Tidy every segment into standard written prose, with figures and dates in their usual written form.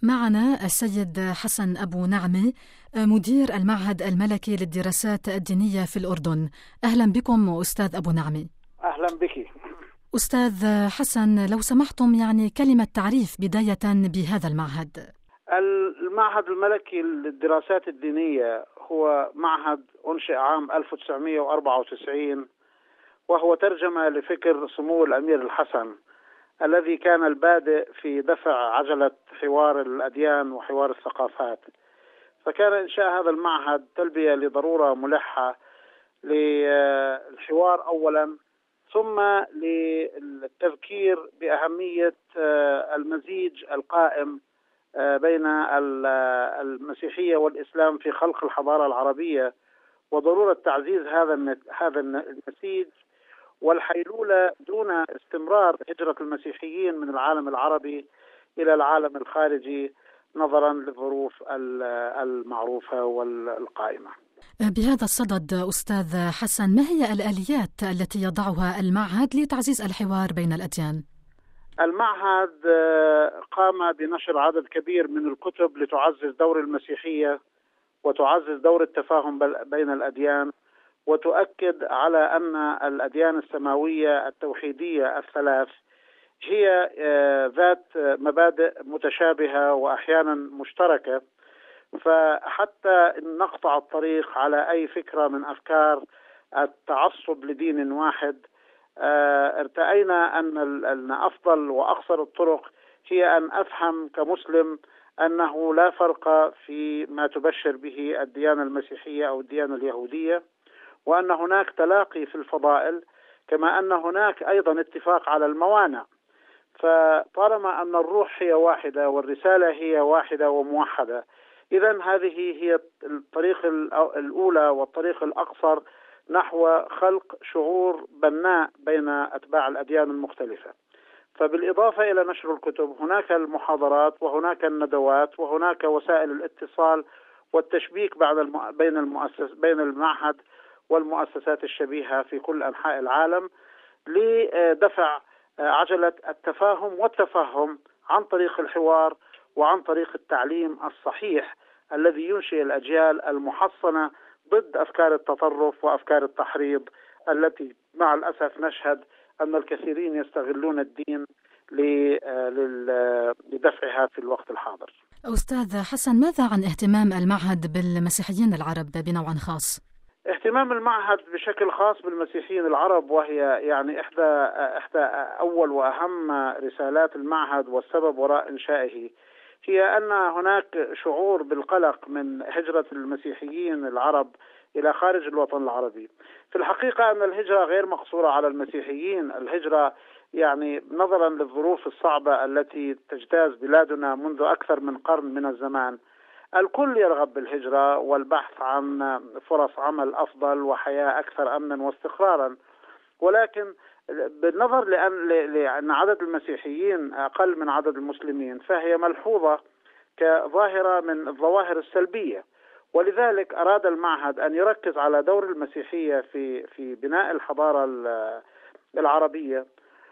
معنا السيد حسن أبو نعمة، مدير المعهد الملكي للدراسات الدينية في الأردن. أهلا بكم أستاذ أبو نعمة. أهلا بك. أستاذ حسن، لو سمحتم كلمة تعريف بداية بهذا المعهد. المعهد الملكي للدراسات الدينية هو معهد أنشئ عام 1994، وهو ترجمة لفكر سمو الأمير الحسن الذي كان البادئ في دفع عجلة حوار الأديان وحوار الثقافات. فكان إنشاء هذا المعهد تلبية لضرورة ملحة للحوار أولا، ثم للتذكير بأهمية المزيج القائم بين المسيحية والإسلام في خلق الحضارة العربية، وضرورة تعزيز هذا النسيج والحيلولة دون استمرار هجرة المسيحيين من العالم العربي إلى العالم الخارجي نظرا للظروف المعروفة والقائمة. بهذا الصدد أستاذ حسن، ما هي الآليات التي يضعها المعهد لتعزيز الحوار بين الأديان؟ المعهد قام بنشر عدد كبير من الكتب لتعزز دور المسيحية وتعزز دور التفاهم بين الأديان، وتؤكد على أن الأديان السماوية التوحيدية الثلاث هي ذات مبادئ متشابهة وأحيانا مشتركة. فحتى نقطع الطريق على أي فكرة من أفكار التعصب لدين واحد، ارتأينا أن أفضل وأقصر الطرق هي أن أفهم كمسلم أنه لا فرق في ما تبشر به الديانة المسيحية أو الديانة اليهودية، وأن هناك تلاقي في الفضائل، كما أن هناك أيضا اتفاق على الموانع. فطالما أن الروح هي واحدة والرسالة هي واحدة وموحدة، إذن هذه هي الطريق الأولى والطريق الأقصر نحو خلق شعور بناء بين أتباع الأديان المختلفة. فبالإضافة إلى نشر الكتب هناك المحاضرات وهناك الندوات وهناك وسائل الاتصال والتشبيك بين المعهد والمؤسسات الشبيهة في كل أنحاء العالم لدفع عجلة التفاهم والتفهم عن طريق الحوار وعن طريق التعليم الصحيح الذي ينشئ الأجيال المحصنة ضد أفكار التطرف وأفكار التحريض التي مع الأسف نشهد أن الكثيرين يستغلون الدين لدفعها في الوقت الحاضر. أستاذ حسن، ماذا عن اهتمام المعهد بالمسيحيين العرب بنوع خاص؟ اهتمام المعهد بشكل خاص بالمسيحيين العرب، وهي يعني إحدى أول وأهم رسالات المعهد، والسبب وراء إنشائه هي أن هناك شعور بالقلق من هجرة المسيحيين العرب إلى خارج الوطن العربي. في الحقيقة أن الهجرة غير مقصورة على المسيحيين، الهجرة يعني نظرا للظروف الصعبة التي تجتاز بلادنا منذ أكثر من قرن من الزمان، الكل يرغب بالهجرة والبحث عن فرص عمل أفضل وحياة أكثر أمنا واستقرارا. ولكن بالنظر لأن عدد المسيحيين أقل من عدد المسلمين، فهي ملحوظة كظاهرة من الظواهر السلبية. ولذلك أراد المعهد أن يركز على دور المسيحية في بناء الحضارة العربية،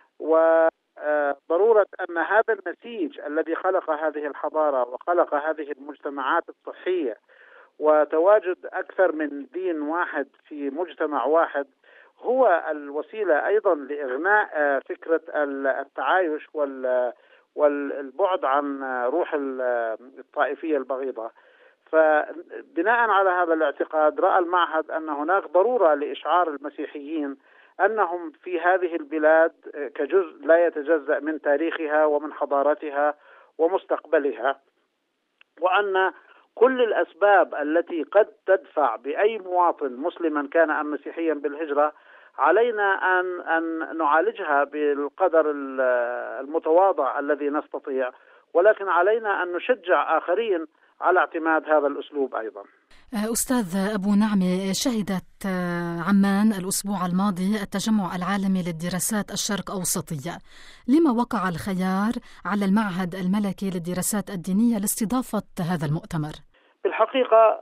وضرورة أن هذا النسيج الذي خلق هذه الحضارة وخلق هذه المجتمعات الصحية وتواجد أكثر من دين واحد في مجتمع واحد هو الوسيلة أيضا لإغناء فكرة التعايش والبعد عن روح الطائفية البغيضة. فبناء على هذا الاعتقاد رأى المعهد أن هناك ضرورة لإشعار المسيحيين أنهم في هذه البلاد كجزء لا يتجزأ من تاريخها ومن حضارتها ومستقبلها، وأن كل الأسباب التي قد تدفع بأي مواطن مسلما كان أم مسيحيا بالهجرة علينا أن نعالجها بالقدر المتواضع الذي نستطيع، ولكن علينا أن نشجع آخرين على اعتماد هذا الأسلوب أيضا. أستاذ أبو نعمة، شهدت عمان الأسبوع الماضي التجمع العالمي للدراسات الشرق أوسطية. لما وقع الخيار على المعهد الملكي للدراسات الدينية لاستضافة هذا المؤتمر؟ بالحقيقة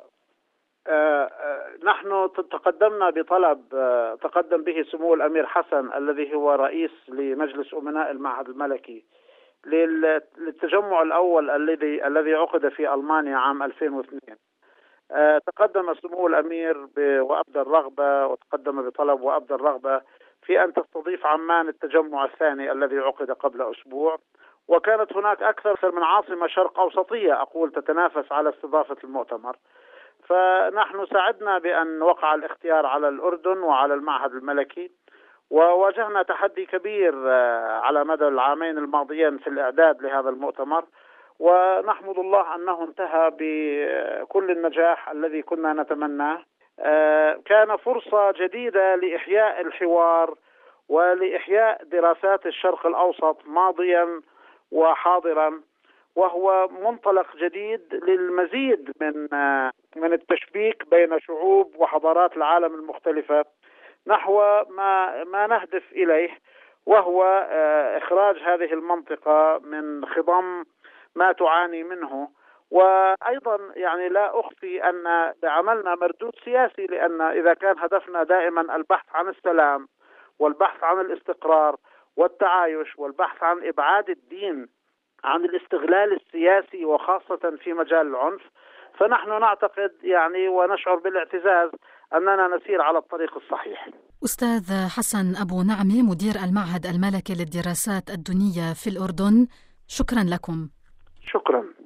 نحن تقدمنا بطلب تقدم به سمو الأمير حسن الذي هو رئيس لمجلس أمناء المعهد الملكي للتجمع الأول الذي عقد في ألمانيا عام 2002. تقدم سمو الأمير وأبدى الرغبة، وتقدم بطلب وأبدى الرغبة في أن تستضيف عمان التجمع الثاني الذي عقد قبل أسبوع. وكانت هناك أكثر من عاصمة شرق أوسطية تتنافس على استضافة المؤتمر. فنحن ساعدنا بأن وقع الاختيار على الأردن وعلى المعهد الملكي، وواجهنا تحدي كبير على مدى العامين الماضيين في الإعداد لهذا المؤتمر، ونحمد الله أنه انتهى بكل النجاح الذي كنا نتمناه. كان فرصة جديدة لإحياء الحوار ولإحياء دراسات الشرق الأوسط ماضيا وحاضرا، وهو منطلق جديد للمزيد من التشبيك بين شعوب وحضارات العالم المختلفة نحو ما نهدف إليه، وهو إخراج هذه المنطقة من خضم ما تعاني منه. وأيضا لا أخفي أن لعملنا مردود سياسي، لأن إذا كان هدفنا دائما البحث عن السلام والبحث عن الاستقرار والتعايش والبحث عن إبعاد الدين عن الاستغلال السياسي وخاصة في مجال العنف، فنحن نعتقد ونشعر بالاعتزاز أننا نسير على الطريق الصحيح. أستاذ حسن أبو نعمة، مدير المعهد الملكي للدراسات الدينية في الأردن، شكرا لكم. شكرا.